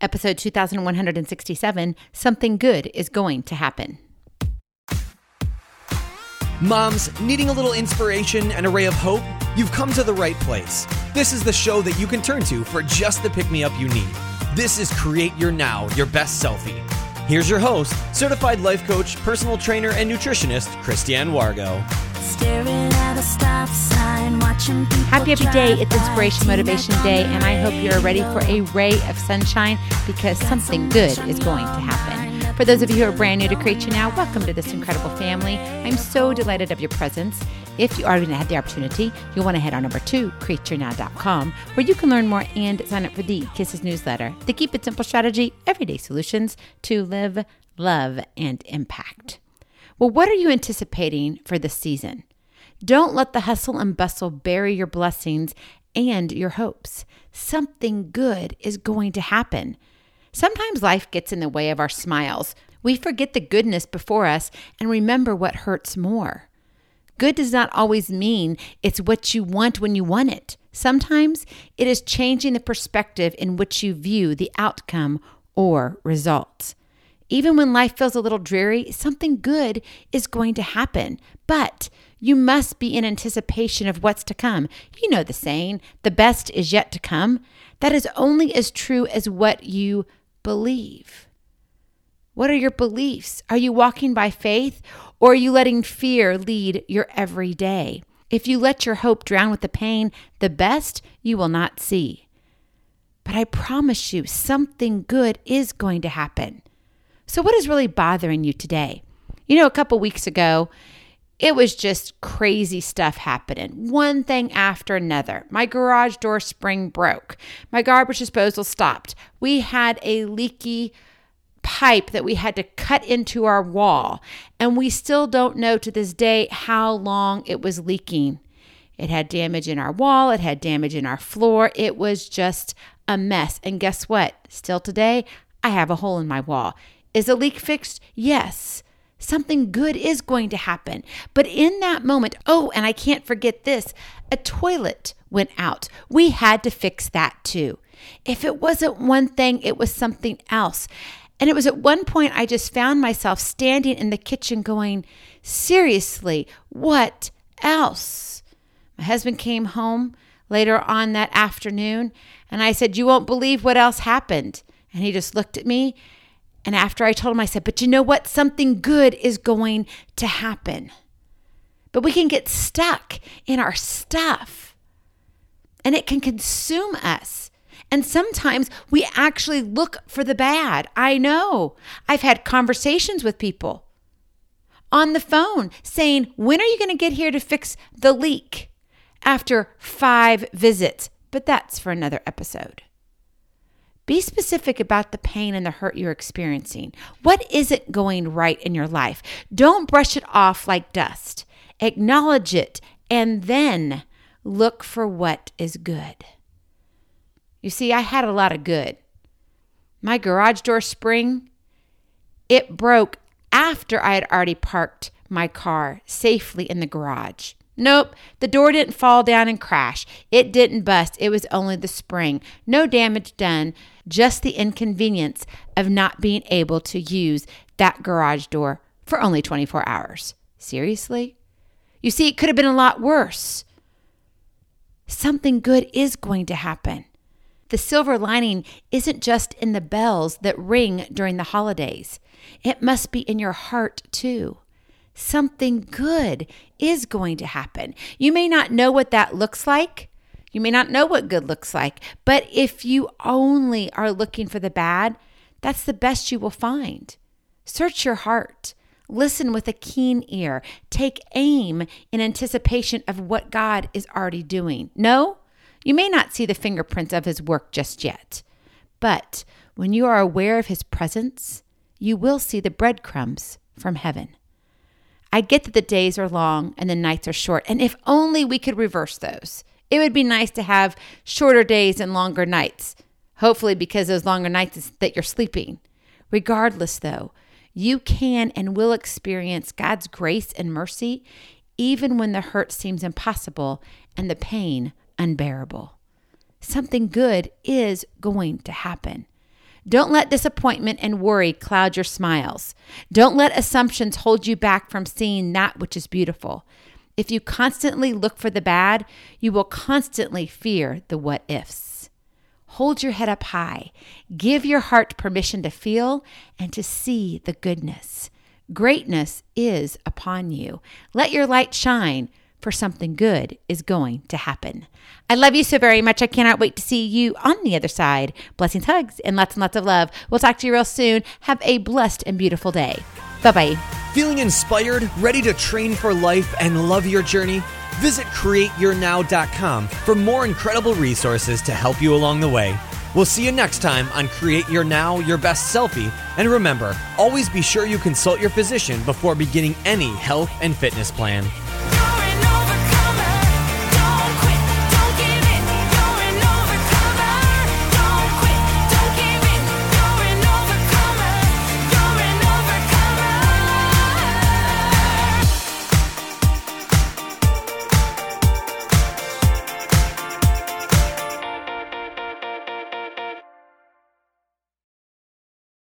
Episode 2167, Something Good is Going to Happen. Moms, needing a little inspiration and a ray of hope? You've come to the right place. This is the show that you can turn to for just the pick-me-up you need. This is Create Your Now, Your Best Selfie. Here's your host, certified life coach, personal trainer, and nutritionist, Christiane Wargo. Staring at a stop sign, watching people Happy every day. It's drive by. Inspiration Motivation Day, and I hope you're ready for a ray of sunshine because something good is going to happen. For those of you who are brand new to Create Your Now, welcome to this incredible family. I'm so delighted of your presence. If you already had the opportunity, you'll want to head on over to createyournow.com where you can learn more and sign up for the Kisses newsletter, the Keep It Simple strategy, everyday solutions to live, love, and impact. Well, what are you anticipating for this season? Don't let the hustle and bustle bury your blessings and your hopes. Something good is going to happen. Sometimes life gets in the way of our smiles. We forget the goodness before us and remember what hurts more. Good does not always mean it's what you want when you want it. Sometimes it is changing the perspective in which you view the outcome or results. Even when life feels a little dreary, something good is going to happen. But you must be in anticipation of what's to come. You know the saying, the best is yet to come. That is only as true as what you believe. What are your beliefs? Are you walking by faith or are you letting fear lead your every day? If you let your hope drown with the pain, the best you will not see. But I promise you, something good is going to happen. So what is really bothering you today? You know, a couple weeks ago, it was just crazy stuff happening. One thing after another. My garage door spring broke. My garbage disposal stopped. We had a leaky pipe that we had to cut into our wall. And we still don't know to this day how long it was leaking. It had damage in our wall. It had damage in our floor. It was just a mess. And guess what? Still today, I have a hole in my wall. Is the leak fixed? Yes. Something good is going to happen. But in that moment, and I can't forget this, a toilet went out. We had to fix that too. If it wasn't one thing, it was something else. And it was at one point I just found myself standing in the kitchen going, seriously, what else? My husband came home later on that afternoon and I said, you won't believe what else happened. And he just looked at me. And after I told him, I said, but you know what? Something good is going to happen. But we can get stuck in our stuff and it can consume us. And sometimes we actually look for the bad. I know. I've had conversations with people on the phone saying, when are you going to get here to fix the leak after 5 visits? But that's for another episode. Be specific about the pain and the hurt you're experiencing. What isn't going right in your life? Don't brush it off like dust. Acknowledge it and then look for what is good. You see, I had a lot of good. My garage door spring, it broke after I had already parked my car safely in the garage. Nope, the door didn't fall down and crash. It didn't bust. It was only the spring. No damage done, just the inconvenience of not being able to use that garage door for only 24 hours. Seriously? You see, it could have been a lot worse. Something good is going to happen. The silver lining isn't just in the bells that ring during the holidays. It must be in your heart too. Something good is going to happen. You may not know what that looks like. You may not know what good looks like. But if you only are looking for the bad, that's the best you will find. Search your heart. Listen with a keen ear. Take aim in anticipation of what God is already doing. No, you may not see the fingerprints of his work just yet. But when you are aware of his presence, you will see the breadcrumbs from heaven. I get that the days are long and the nights are short, and if only we could reverse those. It would be nice to have shorter days and longer nights, hopefully because those longer nights is that you're sleeping. Regardless, though, you can and will experience God's grace and mercy even when the hurt seems impossible and the pain unbearable. Something good is going to happen. Don't let disappointment and worry cloud your smiles. Don't let assumptions hold you back from seeing that which is beautiful. If you constantly look for the bad, you will constantly fear the what ifs. Hold your head up high. Give your heart permission to feel and to see the goodness. Greatness is upon you. Let your light shine, for something good is going to happen. I love you so very much. I cannot wait to see you on the other side. Blessings, hugs, and lots of love. We'll talk to you real soon. Have a blessed and beautiful day. Bye-bye. Feeling inspired, ready to train for life and love your journey? Visit CreateYourNow.com for more incredible resources to help you along the way. We'll see you next time on Create Your Now, Your Best Selfie. And remember, always be sure you consult your physician before beginning any health and fitness plan.